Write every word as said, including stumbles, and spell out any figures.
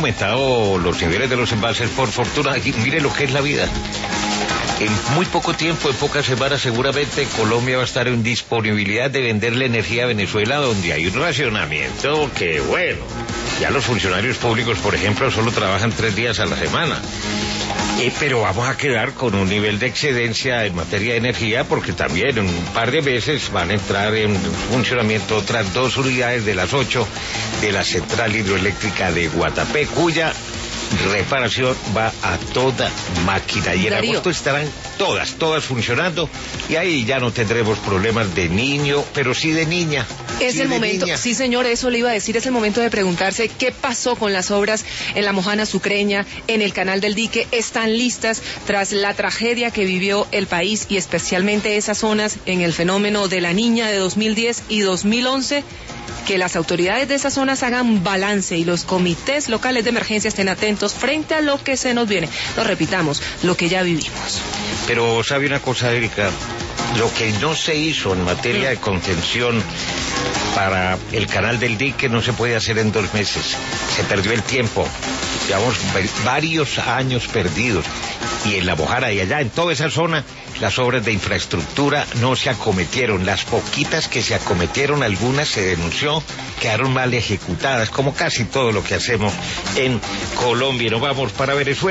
aumentado los niveles de los embalses, por fortuna. Y mire lo que es la vida. En muy poco tiempo, en pocas semanas, seguramente Colombia va a estar en disponibilidad de venderle energía a Venezuela, donde hay un racionamiento que, bueno, ya los funcionarios públicos, por ejemplo, solo trabajan tres días a la semana. Eh, pero vamos a quedar con un nivel de excedencia en materia de energía, porque también en un par de meses van a entrar en funcionamiento otras dos unidades de las ocho de la central hidroeléctrica de Guatapé, cuya reparación va a toda máquina, y en Darío. agosto estarán todas, todas funcionando, y ahí ya no tendremos problemas de niño, pero sí de niña. Es sí el de momento, niña. sí señor, eso le iba a decir, es el momento de preguntarse qué pasó con las obras en la Mojana Sucreña, en el Canal del Dique. ¿Están listas tras la tragedia que vivió el país y especialmente esas zonas en el fenómeno de la Niña de dos mil diez y dos mil once? Que las autoridades de esas zonas hagan balance y los comités locales de emergencia estén atentos frente a lo que se nos viene. Lo repitamos, lo que ya vivimos. Pero sabe una cosa, Erika, lo que no se hizo en materia de contención para el Canal del Dique no se puede hacer en dos meses. Se perdió el tiempo. Llevamos varios años perdidos. Y en La Mojana y allá, en toda esa zona, las obras de infraestructura no se acometieron. Las poquitas que se acometieron, algunas se denunció, quedaron mal ejecutadas, como casi todo lo que hacemos en Colombia. Nos vamos para Venezuela.